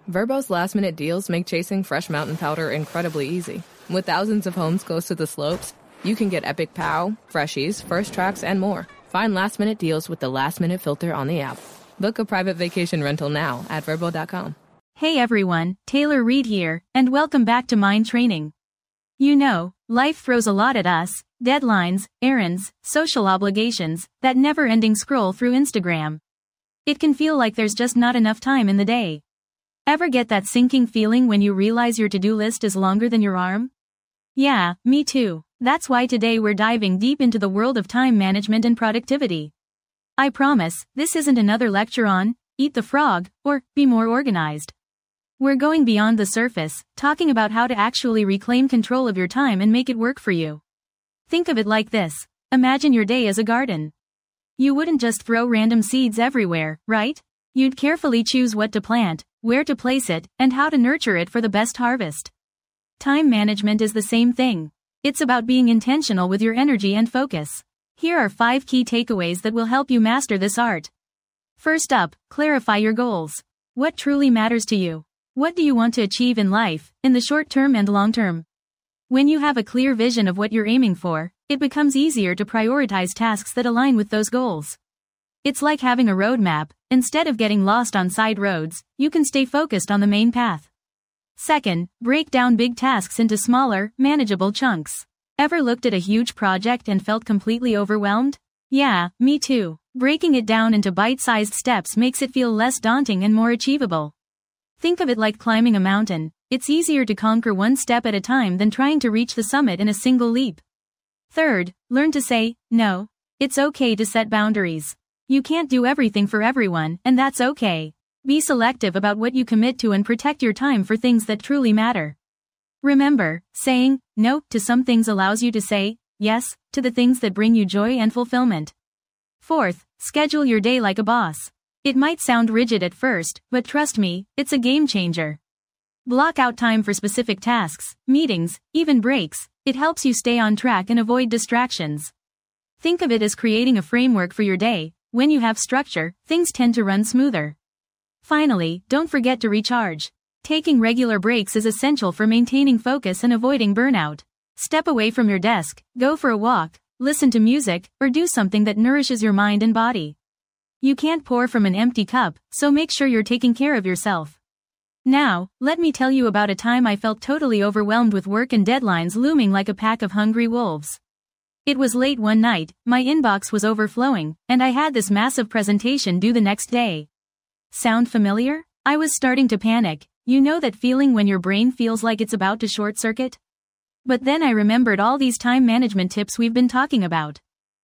Verbo's last-minute deals make chasing fresh mountain powder incredibly easy. With thousands of homes close to the slopes, you can get Epic Pow, Freshies, First Tracks, and more. Find last-minute deals with the last-minute filter on the app. Book a private vacation rental now at Vrbo.com. Hey everyone, Taylor Reed here, and welcome back to Mind Training. You know, life throws a lot at us: deadlines, errands, social obligations, that never-ending scroll through Instagram. It can feel like there's just not enough time in the day. Ever get that sinking feeling when you realize your to-do list is longer than your arm? Yeah, me too. That's why today we're diving deep into the world of time management and productivity. I promise, this isn't another lecture on eat the frog or be more organized. We're going beyond the surface, talking about how to actually reclaim control of your time and make it work for you. Think of it like this. Imagine your day as a garden. You wouldn't just throw random seeds everywhere, right? You'd carefully choose what to plant, where to place it, and how to nurture it for the best harvest. Time management is the same thing. It's about being intentional with your energy and focus. Here are 5 key takeaways that will help you master this art. First up, clarify your goals. What truly matters to you? What do you want to achieve in life, in the short term and long term? When you have a clear vision of what you're aiming for, it becomes easier to prioritize tasks that align with those goals. It's like having a roadmap. Instead of getting lost on side roads, you can stay focused on the main path. Second, break down big tasks into smaller, manageable chunks. Ever looked at a huge project and felt completely overwhelmed? Yeah, me too. Breaking it down into bite-sized steps makes it feel less daunting and more achievable. Think of it like climbing a mountain. It's easier to conquer one step at a time than trying to reach the summit in a single leap. Third, learn to say no. It's okay to set boundaries. You can't do everything for everyone, and that's okay. Be selective about what you commit to and protect your time for things that truly matter. Remember, saying no to some things allows you to say yes to the things that bring you joy and fulfillment. Fourth, schedule your day like a boss. It might sound rigid at first, but trust me, it's a game changer. Block out time for specific tasks, meetings, even breaks. It helps you stay on track and avoid distractions. Think of it as creating a framework for your day. When you have structure, things tend to run smoother. Finally, don't forget to recharge. Taking regular breaks is essential for maintaining focus and avoiding burnout. Step away from your desk, go for a walk, listen to music, or do something that nourishes your mind and body. You can't pour from an empty cup, so make sure you're taking care of yourself. Now, let me tell you about a time I felt totally overwhelmed with work and deadlines looming like a pack of hungry wolves. It was late one night, my inbox was overflowing, and I had this massive presentation due the next day. Sound familiar? I was starting to panic. You know that feeling when your brain feels like it's about to short-circuit? But then I remembered all these time management tips we've been talking about.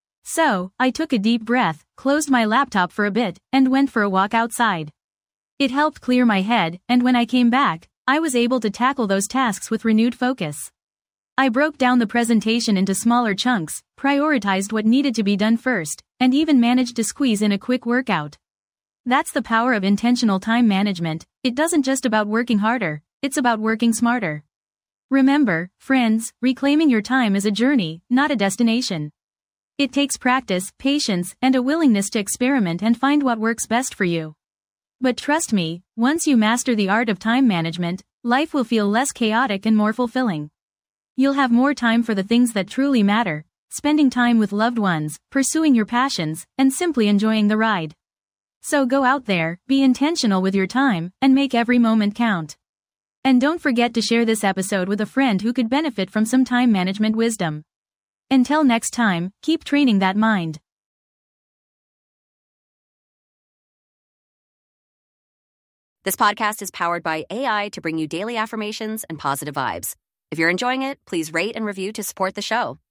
So, I took a deep breath, closed my laptop for a bit, and went for a walk outside. It helped clear my head, and when I came back, I was able to tackle those tasks with renewed focus. I broke down the presentation into smaller chunks, prioritized what needed to be done first, and even managed to squeeze in a quick workout. That's the power of intentional time management. It doesn't just about working harder, it's about working smarter. Remember, friends, reclaiming your time is a journey, not a destination. It takes practice, patience, and a willingness to experiment and find what works best for you. But trust me, once you master the art of time management, life will feel less chaotic and more fulfilling. You'll have more time for the things that truly matter, spending time with loved ones, pursuing your passions, and simply enjoying the ride. So go out there, be intentional with your time, and make every moment count. And don't forget to share this episode with a friend who could benefit from some time management wisdom. Until next time, keep training that mind. This podcast is powered by AI to bring you daily affirmations and positive vibes. If you're enjoying it, please rate and review to support the show.